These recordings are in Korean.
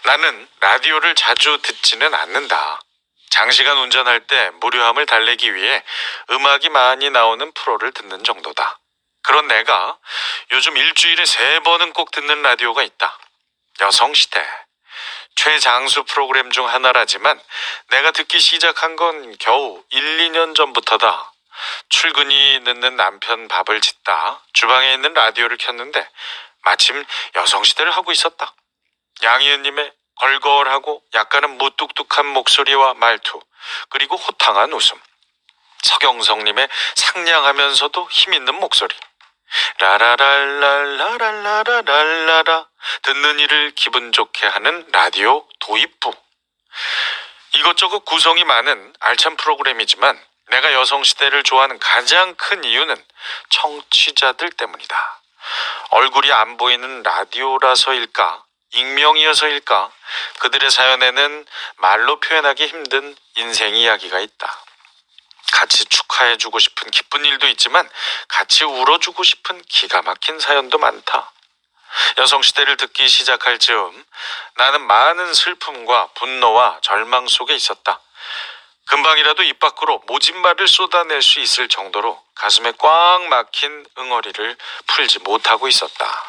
나는 라디오를 자주 듣지는 않는다. 장시간 운전할 때 무료함을 달래기 위해 음악이 많이 나오는 프로를 듣는 정도다. 그런 내가 요즘 일주일에 3번은 꼭 듣는 라디오가 있다. 여성시대. 최장수 프로그램 중 하나라지만 내가 듣기 시작한 건 겨우 1, 2년 전부터다. 출근이 늦는 남편 밥을 짓다 주방에 있는 라디오를 켰는데 마침 여성시대를 하고 있었다. 양희은님의 걸걸하고 약간은 무뚝뚝한 목소리와 말투, 그리고 호탕한 웃음. 서경석님의 상냥하면서도 힘있는 목소리. 라라랄랄라랄라라랄라라. 듣는 이를 기분 좋게 하는 라디오 도입부. 이것저것 구성이 많은 알찬 프로그램이지만 내가 여성시대를 좋아하는 가장 큰 이유는 청취자들 때문이다. 얼굴이 안 보이는 라디오라서일까? 익명이어서일까? 그들의 사연에는 말로 표현하기 힘든 인생 이야기가 있다. 같이 축하해주고 싶은 기쁜 일도 있지만 같이 울어주고 싶은 기가 막힌 사연도 많다. 여성시대를 듣기 시작할 즈음 나는 많은 슬픔과 분노와 절망 속에 있었다. 금방이라도 입 밖으로 모진 말을 쏟아낼 수 있을 정도로 가슴에 꽉 막힌 응어리를 풀지 못하고 있었다.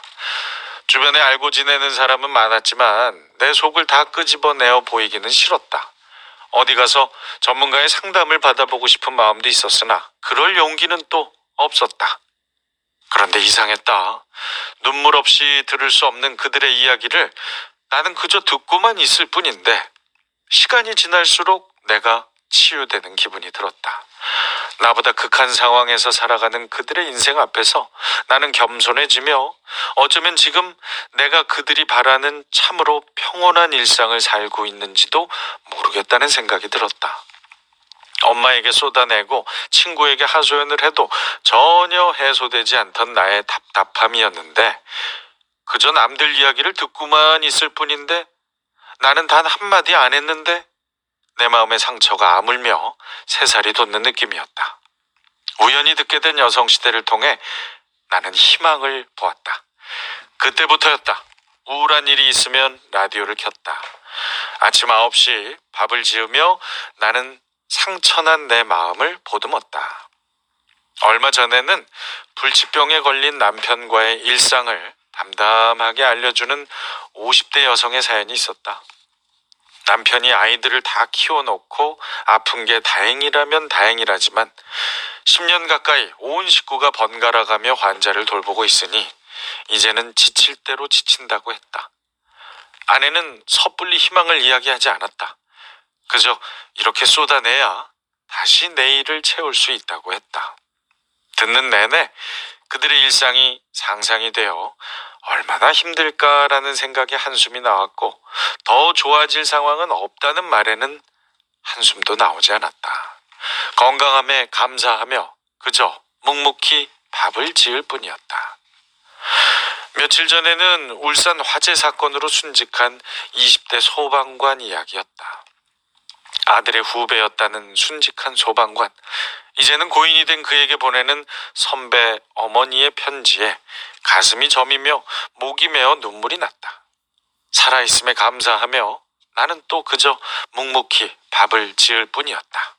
주변에 알고 지내는 사람은 많았지만 내 속을 다 끄집어내어 보이기는 싫었다. 어디 가서 전문가의 상담을 받아보고 싶은 마음도 있었으나 그럴 용기는 또 없었다. 그런데 이상했다. 눈물 없이 들을 수 없는 그들의 이야기를 나는 그저 듣고만 있을 뿐인데 시간이 지날수록 내가 치유되는 기분이 들었다. 나보다 극한 상황에서 살아가는 그들의 인생 앞에서 나는 겸손해지며 어쩌면 지금 내가 그들이 바라는 참으로 평온한 일상을 살고 있는지도 모르겠다는 생각이 들었다. 엄마에게 쏟아내고 친구에게 하소연을 해도 전혀 해소되지 않던 나의 답답함이었는데 그저 남들 이야기를 듣고만 있을 뿐인데 나는 단 한마디 안 했는데 내 마음의 상처가 아물며 새살이 돋는 느낌이었다. 우연히 듣게 된 여성시대를 통해 나는 희망을 보았다. 그때부터였다. 우울한 일이 있으면 라디오를 켰다. 아침 9시 밥을 지으며 나는 상처난 내 마음을 보듬었다. 얼마 전에는 불치병에 걸린 남편과의 일상을 담담하게 알려주는 50대 여성의 사연이 있었다. 남편이 아이들을 다 키워놓고 아픈 게 다행이라면 다행이라지만 10년 가까이 온 식구가 번갈아가며 환자를 돌보고 있으니 이제는 지칠 대로 지친다고 했다. 아내는 섣불리 희망을 이야기하지 않았다. 그저 이렇게 쏟아내야 다시 내일을 채울 수 있다고 했다. 듣는 내내 그들의 일상이 상상이 되어 얼마나 힘들까라는 생각에 한숨이 나왔고 더 좋아질 상황은 없다는 말에는 한숨도 나오지 않았다. 건강함에 감사하며 그저 묵묵히 밥을 지을 뿐이었다. 며칠 전에는 울산 화재 사건으로 순직한 20대 소방관 이야기였다. 아들의 후배였다는 순직한 소방관. 이제는 고인이 된 그에게 보내는 선배 어머니의 편지에 가슴이 저미며 목이 메어 눈물이 났다. 살아있음에 감사하며 나는 또 그저 묵묵히 밥을 지을 뿐이었다.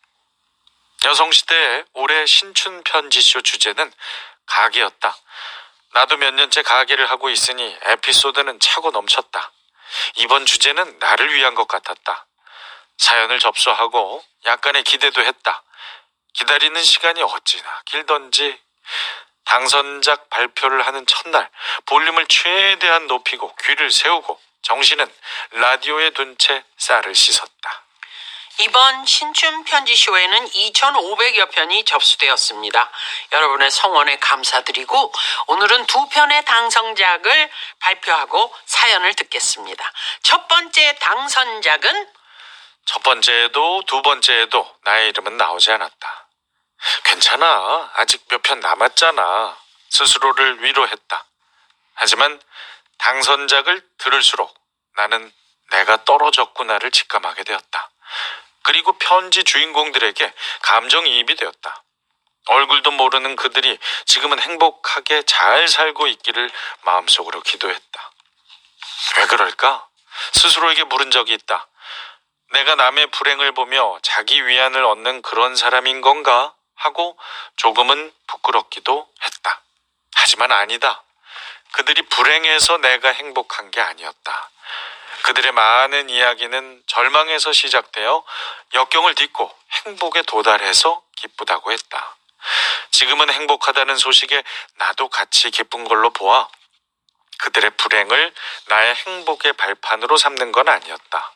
여성시대의 올해 신춘 편지쇼 주제는 가게였다. 나도 몇 년째 가게를 하고 있으니 에피소드는 차고 넘쳤다. 이번 주제는 나를 위한 것 같았다. 사연을 접수하고 약간의 기대도 했다. 기다리는 시간이 어찌나 길던지. 당선작 발표를 하는 첫날 볼륨을 최대한 높이고 귀를 세우고 정신은 라디오에 둔 채 쌀을 씻었다. 이번 신춘 편지쇼에는 2,500여 편이 접수되었습니다. 여러분의 성원에 감사드리고 오늘은 2편의 당선작을 발표하고 사연을 듣겠습니다. 첫 번째 당선작은 첫 번째에도 두 번째에도 나의 이름은 나오지 않았다. 괜찮아. 아직 몇 편 남았잖아. 스스로를 위로했다. 하지만 당선작을 들을수록 나는 내가 떨어졌구나를 직감하게 되었다. 그리고 편지 주인공들에게 감정이입이 되었다. 얼굴도 모르는 그들이 지금은 행복하게 잘 살고 있기를 마음속으로 기도했다. 왜 그럴까? 스스로에게 물은 적이 있다. 내가 남의 불행을 보며 자기 위안을 얻는 그런 사람인 건가 하고 조금은 부끄럽기도 했다. 하지만 아니다. 그들이 불행해서 내가 행복한 게 아니었다. 그들의 많은 이야기는 절망에서 시작되어 역경을 딛고 행복에 도달해서 기쁘다고 했다. 지금은 행복하다는 소식에 나도 같이 기쁜 걸로 보아 그들의 불행을 나의 행복의 발판으로 삼는 건 아니었다.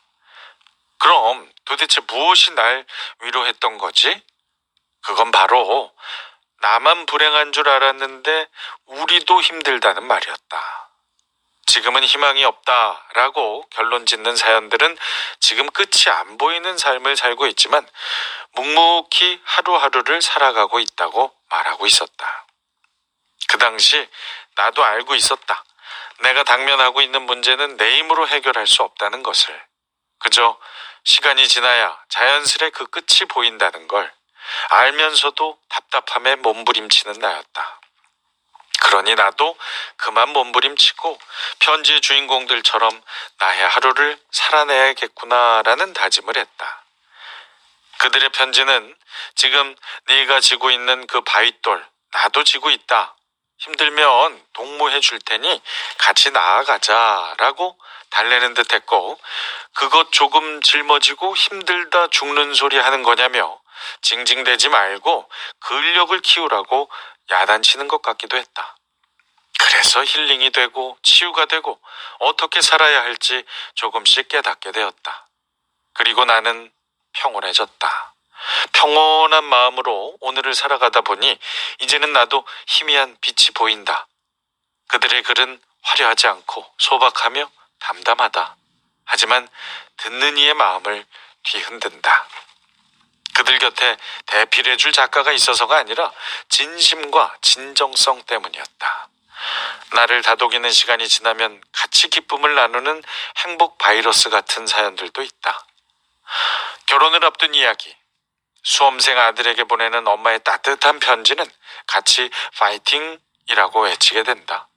그럼 도대체 무엇이 날 위로했던 거지? 그건 바로 나만 불행한 줄 알았는데 우리도 힘들다는 말이었다. 지금은 희망이 없다라고 결론 짓는 사연들은 지금 끝이 안 보이는 삶을 살고 있지만 묵묵히 하루하루를 살아가고 있다고 말하고 있었다. 그 당시 나도 알고 있었다. 내가 당면하고 있는 문제는 내 힘으로 해결할 수 없다는 것을. 그저 시간이 지나야 자연스레 그 끝이 보인다는 걸 알면서도 답답함에 몸부림치는 나였다. 그러니 나도 그만 몸부림치고 편지의 주인공들처럼 나의 하루를 살아내야겠구나라는 다짐을 했다. 그들의 편지는 지금 네가 지고 있는 그 바윗돌 나도 지고 있다. 힘들면 동무해 줄 테니 같이 나아가자라고 달래는 듯 했고 그것 조금 짊어지고 힘들다 죽는 소리 하는 거냐며 징징대지 말고 근력을 키우라고 야단치는 것 같기도 했다. 그래서 힐링이 되고 치유가 되고 어떻게 살아야 할지 조금씩 깨닫게 되었다. 그리고 나는 평온해졌다. 평온한 마음으로 오늘을 살아가다 보니 이제는 나도 희미한 빛이 보인다. 그들의 글은 화려하지 않고 소박하며 담담하다. 하지만 듣는 이의 마음을 뒤흔든다. 그들 곁에 대필해줄 작가가 있어서가 아니라 진심과 진정성 때문이었다. 나를 다독이는 시간이 지나면 같이 기쁨을 나누는 행복 바이러스 같은 사연들도 있다. 결혼을 앞둔 이야기, 수험생 아들에게 보내는 엄마의 따뜻한 편지는 같이 파이팅이라고 외치게 된다.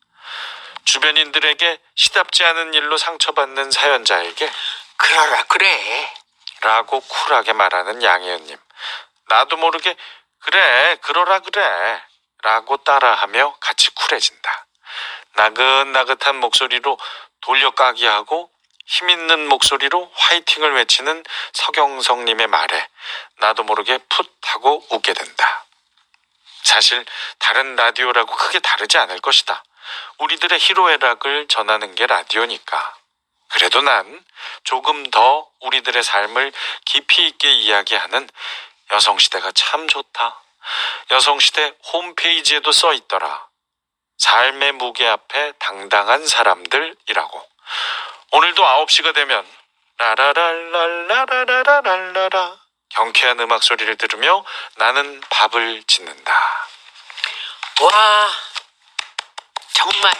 주변인들에게 시답지 않은 일로 상처받는 사연자에게 그러라 그래. 라고 쿨하게 말하는 양혜은님. 나도 모르게 그래 그러라 그래 라고 따라하며 같이 쿨해진다. 나긋나긋한 목소리로 돌려까기하고 힘있는 목소리로 화이팅을 외치는 서경석님의 말에 나도 모르게 풋 하고 웃게 된다. 사실 다른 라디오라고 크게 다르지 않을 것이다. 우리들의 희로애락을 전하는 게 라디오니까. 그래도 난 조금 더 우리들의 삶을 깊이 있게 이야기하는 여성시대가 참 좋다. 여성시대 홈페이지에도 써 있더라. 삶의 무게 앞에 당당한 사람들이라고. 오늘도 9시가 되면 라라랄랄라라라라라 경쾌한 음악 소리를 들으며 나는 밥을 짓는다. 와, 정말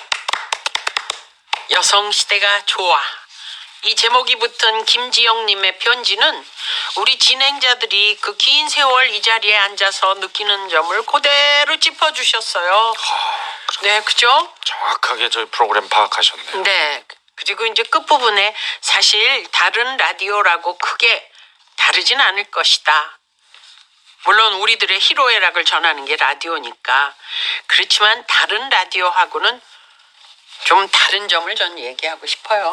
여성시대가 좋아. 이 제목이 붙은 김지영님의 편지는 우리 진행자들이 그 긴 세월 이 자리에 앉아서 느끼는 점을 그대로 짚어주셨어요. 네, 그죠? 정확하게 저희 프로그램 파악하셨네요. 네. 그리고 이제 끝부분에 사실 다른 라디오라고 크게 다르진 않을 것이다. 물론 우리들의 희로애락을 전하는 게 라디오니까. 그렇지만 다른 라디오하고는 좀 다른 점을 전 얘기하고 싶어요.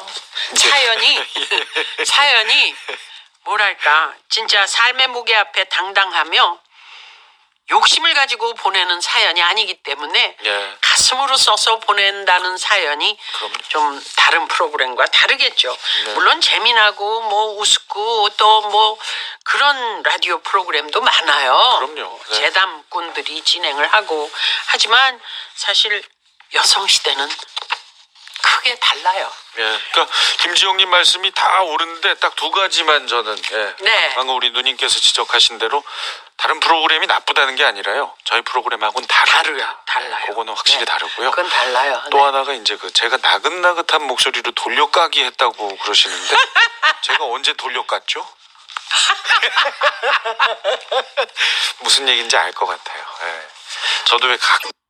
사연이 뭐랄까 진짜 삶의 무게 앞에 당당하며 욕심을 가지고 보내는 사연이 아니기 때문에 예. 가슴으로 써서 보낸다는 사연이 그럼요. 좀 다른 프로그램과 다르겠죠. 네. 물론 재미나고 뭐 우습고 또 뭐 그런 라디오 프로그램도 많아요. 그럼요. 네. 재담꾼들이 진행을 하고 하지만 사실 여성시대는 크게 달라요. 예, 그러니까 김지영님 말씀이 다 옳은데 딱 두 가지만 저는 네. 방금 우리 누님께서 지적하신 대로 다른 프로그램이 나쁘다는 게 아니라요. 저희 프로그램하고는 달라요. 그거는 확실히 네. 다르고요. 그건 달라요. 또 네. 하나가 이제 그 제가 나긋나긋한 목소리로 돌려까기 했다고 그러시는데 제가 언제 돌려깠죠? 무슨 얘기인지 알 것 같아요. 예. 저도 왜 가끔